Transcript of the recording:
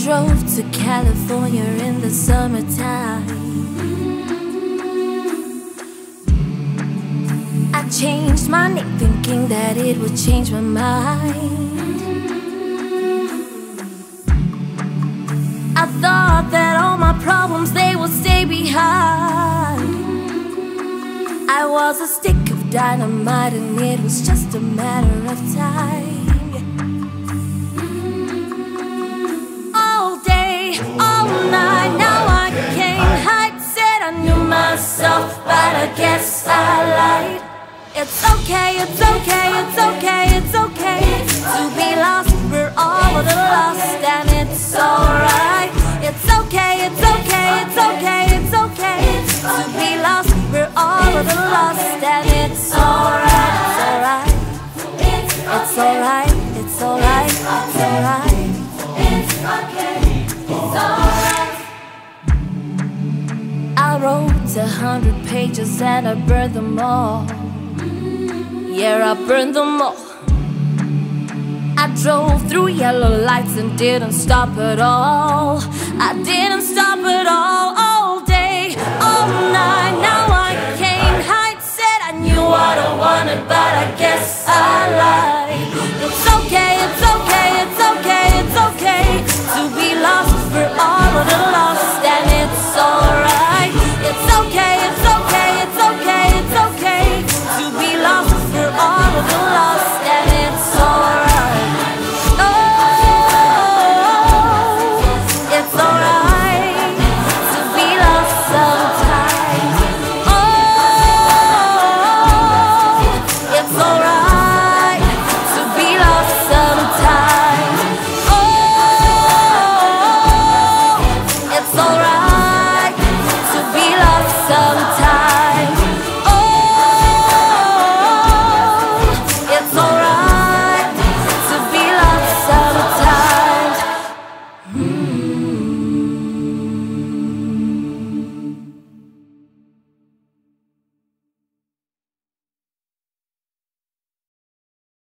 drove to California in the summertime. I changed my name thinking that it would change my mind. I thought that all my problems, they would stay behind. I was a stick of dynamite and it was just a matter of time. All day, all night, now I can't hide. Said I knew myself, but I guess I lied. It's okay, it's okay, it's okay, it's okay to be lost, we're all of the lost, and it's alright. It's okay, it's okay, it's okay, it's okay to be lost, we're all of the lost, and it's alright, it's alright. It's alright, it's alright, it's alright. It's okay, it's alright. I wrote 100 pages and I burned them all. Yeah, I burned them all. I drove through yellow lights and didn't stop at all. I didn't stop at all day, all night. Now I can't hide. Said I knew what I wanted, but I guess I lied.